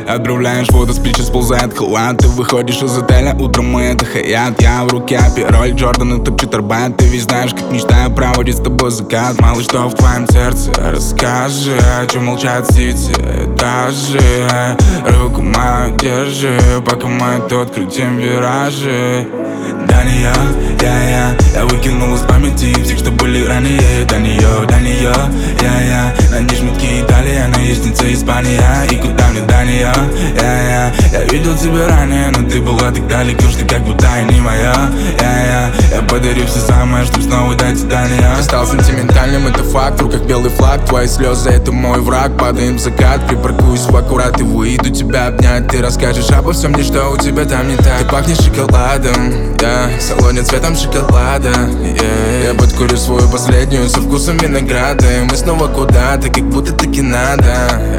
Отправляешь фото, с плеча сползает халат. Ты выходишь из отеля, утром мы это Хаят. Я в руке пироль Джордан и топчет арбат. Ты ведь знаешь, как мечтаю проводить с тобой закат. Мало что в твоем сердце, расскажи, о чем молчат все эти этажи. Руку мою держи, пока мы тут крутим виражи. До нее, я выкинул из памяти всех, что были ранее. До нее, я на ней жмутки Италия, наездница Испания. И куда мне до нее, я видел тебя ранее, но ты была так далеко, что как будто и не моя. Я подарю все самое, чтоб снова дать до нее. Я стал сентиментальным, это факт, в руках белый флаг. Твои слезы, это мой враг, падаем в закат. Припаркуюсь в аккурат и выйду тебя обнять. Ты расскажешь обо всем мне, что у тебя там не так. Ты пахнешь шоколадом, в салоне цветом шоколада, Я подкурю свою последнюю со вкусом винограда. И мы снова куда-то, как будто таки надо.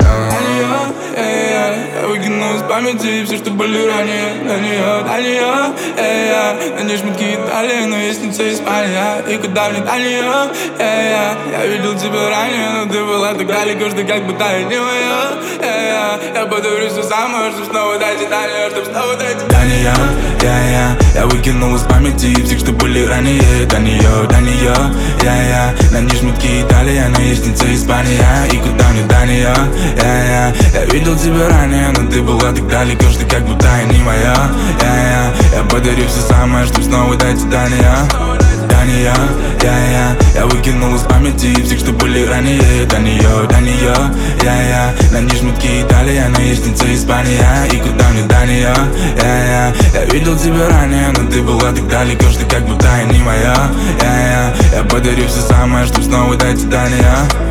Я выкину из памяти все, что были ранее. До нее, на ней жмутки Италии, но наездница Испания. И куда мне до нее, я видел тебя ранее, но ты была так далеко, что как будто и не моя. Я подарю все самое, чтоб снова дать до нее, чтоб снова дать до нее. Я выкинул из памяти всех, что были ранее. До нее, на ней жмутки Италия, наездница Испания. И куда мне до нее, я видел тебя ранее, но ты была так далеко, что как будто и не моя. Я подарю все самое, чтоб снова дать до нее. До нее, я выкинул из памяти всех, что были ранее. До нее, на ней жмутки Италия, наездница Испания. И куда мне до нее, я видел тебя ранее, но ты была так далеко, что как будто и не моя. Я подарю все самое, чтоб снова дать до нее.